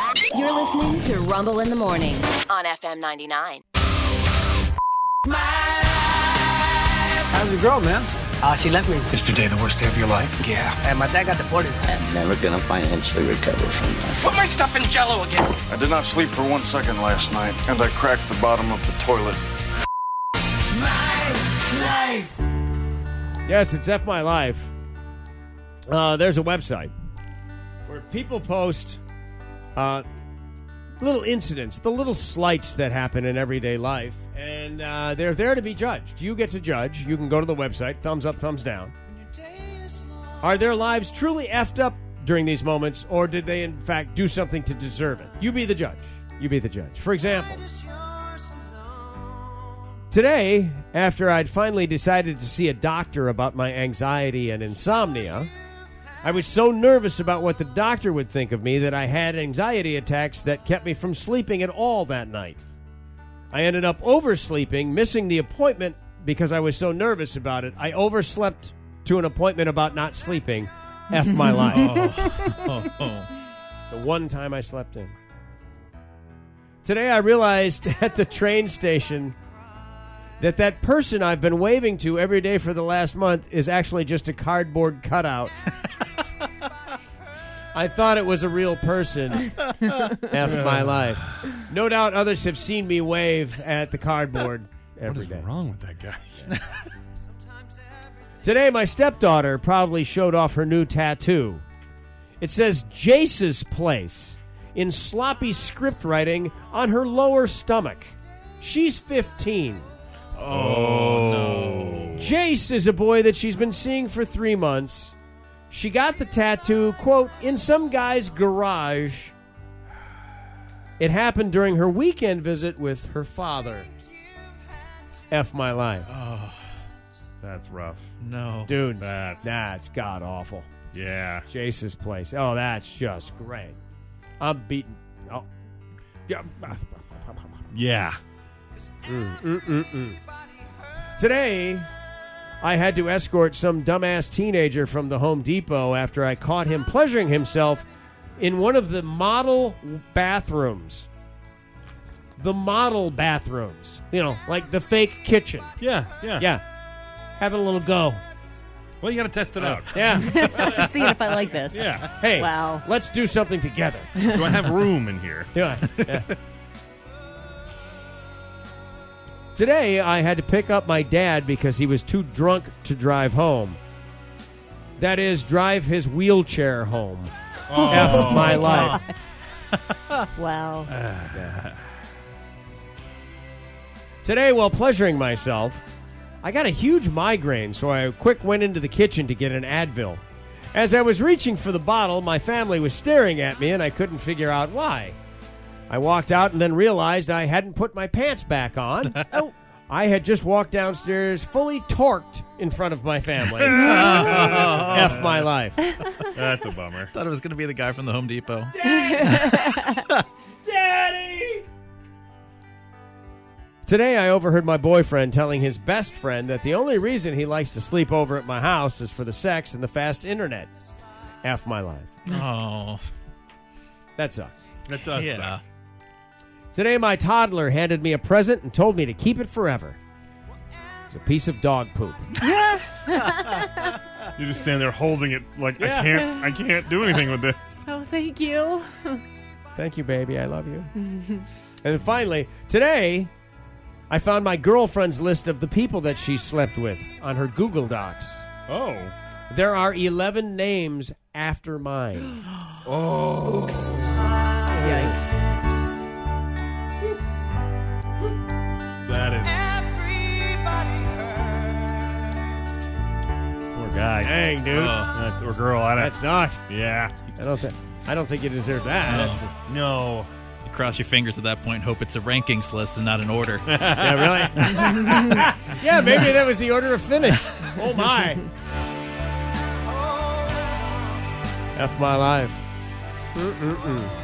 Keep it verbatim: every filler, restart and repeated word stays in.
You're listening to Rumble in the Morning on F M ninety-nine. How's your girl, man? Uh, she left me. Yesterday, the worst day of your life? Yeah. And my dad got deported. I'm never gonna financially recover from this. Put my stuff in Jell-O again. I did not sleep for one second last night, and I cracked the bottom of the toilet. My life. Yes, it's F My Life. Uh, there's a website where people post uh, little incidents, the little slights that happen in everyday life, and uh, they're there to be judged. You get to judge. You can go to the website, thumbs up, thumbs down. Are their lives truly effed up during these moments, or did they, in fact, do something to deserve it? You be the judge. You be the judge. For example, today, after I'd finally decided to see a doctor about my anxiety and insomnia, I was so nervous about what the doctor would think of me that I had anxiety attacks that kept me from sleeping at all that night. I ended up oversleeping, missing the appointment because I was so nervous about it. I overslept to an appointment about not sleeping. F my life. Oh. The one time I slept in. Today I realized at the train station that that person I've been waving to every day for the last month is actually just a cardboard cutout. I thought it was a real person. F my life. No doubt others have seen me wave at the cardboard every day. What is wrong with that guy? Today, my stepdaughter proudly showed off her new tattoo. It says Jace's Place in sloppy script writing on her lower stomach. She's fifteen. Oh, no. Jace is a boy that she's been seeing for three months. She got the tattoo, quote, in some guy's garage. It happened during her weekend visit with her father. F my life. Oh, that's rough. No. Dude, That's... that's god-awful. Yeah. Jace's Place. Oh, that's just great. I'm beaten. Oh. Yeah. Yeah. Mm, mm, mm, mm. Today, I had to escort some dumbass teenager from the Home Depot after I caught him pleasuring himself in one of the model bathrooms. The model bathrooms. You know, like the fake kitchen. Yeah, yeah. Yeah. Having a little go. Well, you got to test it out. Yeah. See if I like this. Yeah. Hey, Wow. let's do something together. Do I have room in here? Yeah. Yeah. Today, I had to pick up my dad because he was too drunk to drive home. That is, drive his wheelchair home. Oh, F my life. Wow. Uh, Today, while pleasuring myself, I got a huge migraine, so I quick went into the kitchen to get an Advil. As I was reaching for the bottle, my family was staring at me, and I couldn't figure out why. I walked out and then realized I hadn't put my pants back on. Oh, I had just walked downstairs fully torqued in front of my family. F my life. That's a bummer. Thought it was going to be the guy from the Home Depot. Daddy! Today I overheard my boyfriend telling his best friend that the only reason he likes to sleep over at my house is for the sex and the fast internet. F my life. Oh. That sucks. That does Yeah. suck. Today my toddler handed me a present and told me to keep it forever. It's a piece of dog poop. You just stand there holding it like, Yeah. I can't I can't do anything with this. Oh, thank you. Thank you, baby. I love you. And then finally, today, I found my girlfriend's list of the people that she slept with on her Google Docs. Oh. There are eleven names after mine. Oh. Yikes. That is Everybody hurts. poor guy. Dang, dude. Oh, that's, or girl. I don't, That sucks. yeah. I don't think I don't think you deserve that. That's, No. You cross your fingers at that point and hope it's a rankings list and not an order. yeah, really? Yeah, maybe that was the order of finish. Oh, my. F my life. Mm-mm-mm.